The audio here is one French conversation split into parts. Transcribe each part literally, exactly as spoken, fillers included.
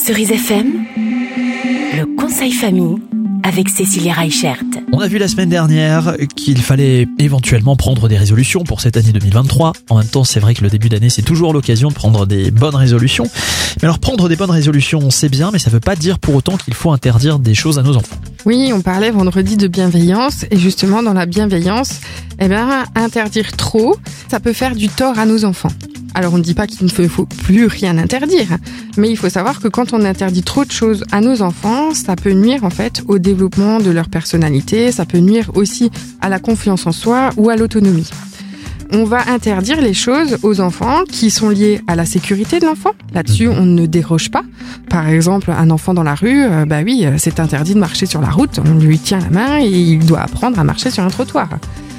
Cerise F M, le conseil famille avec Cécilia Reichert. On a vu la semaine dernière qu'il fallait éventuellement prendre des résolutions pour cette année deux mille vingt-trois. En même temps, c'est vrai que le début d'année, c'est toujours l'occasion de prendre des bonnes résolutions. Mais alors, prendre des bonnes résolutions, c'est bien, mais ça ne veut pas dire pour autant qu'il faut interdire des choses à nos enfants. Oui, on parlait vendredi de bienveillance, et justement, dans la bienveillance, eh ben, interdire trop, ça peut faire du tort à nos enfants. Alors on ne dit pas qu'il ne faut plus rien interdire, mais il faut savoir que quand on interdit trop de choses à nos enfants, ça peut nuire en fait au développement de leur personnalité, ça peut nuire aussi à la confiance en soi ou à l'autonomie. On va interdire les choses aux enfants qui sont liées à la sécurité de l'enfant. Là-dessus, on ne déroge pas. Par exemple, un enfant dans la rue, euh, bah oui, c'est interdit de marcher sur la route, on lui tient la main et il doit apprendre à marcher sur un trottoir.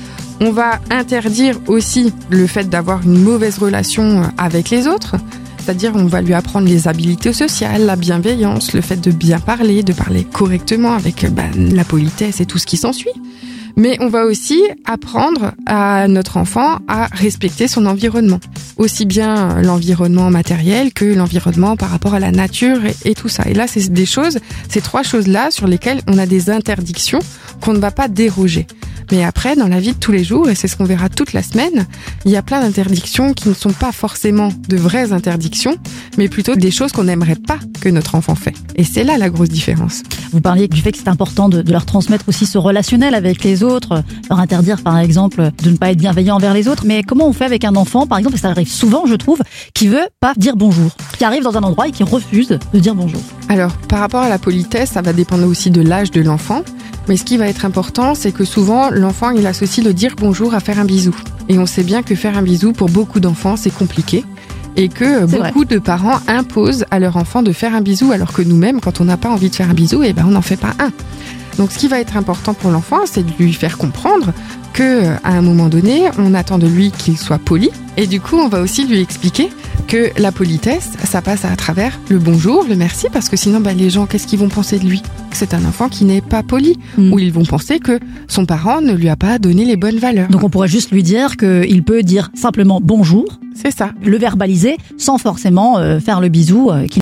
On va interdire aussi le fait d'avoir une mauvaise relation avec les autres, c'est-à-dire on va lui apprendre les habiletés sociales, la bienveillance, le fait de bien parler, de parler correctement avec bah, la politesse et tout ce qui s'ensuit. Mais on va aussi apprendre à notre enfant à respecter son environnement, aussi bien l'environnement matériel que l'environnement par rapport à la nature et, et tout ça. Et là, c'est des choses, ces trois choses-là sur lesquelles on a des interdictions qu'on ne va pas déroger. Mais après, dans la vie de tous les jours, et c'est ce qu'on verra toute la semaine, il y a plein d'interdictions qui ne sont pas forcément de vraies interdictions, mais plutôt des choses qu'on n'aimerait pas que notre enfant fait. Et c'est là la grosse différence. Vous parliez du fait que c'est important de, de leur transmettre aussi ce relationnel avec les autres, leur interdire par exemple de ne pas être bienveillant envers les autres. Mais comment on fait avec un enfant, par exemple, et ça arrive souvent je trouve, qui veut pas dire bonjour, qui arrive dans un endroit et qui refuse de dire bonjour? Alors, par rapport à la politesse, ça va dépendre aussi de l'âge de l'enfant. Mais ce qui va être important, c'est que souvent, l'enfant, il associe le dire bonjour à faire un bisou. Et on sait bien que faire un bisou, pour beaucoup d'enfants, c'est compliqué. Et que c'est beaucoup vrai. de parents imposent à leur enfant de faire un bisou, alors que nous-mêmes, quand on n'a pas envie de faire un bisou, eh ben, on n'en fait pas un. Donc, ce qui va être important pour l'enfant, c'est de lui faire comprendre que, à un moment donné, on attend de lui qu'il soit poli. Et du coup, on va aussi lui expliquer que la politesse, ça passe à travers le bonjour, le merci, parce que sinon, bah, les gens, qu'est-ce qu'ils vont penser de lui? Que c'est un enfant qui n'est pas poli, mmh. ou ils vont penser que son parent ne lui a pas donné les bonnes valeurs. Donc on pourrait juste lui dire qu'il peut dire simplement bonjour. C'est ça. Le verbaliser sans forcément euh, faire le bisou. Euh, qui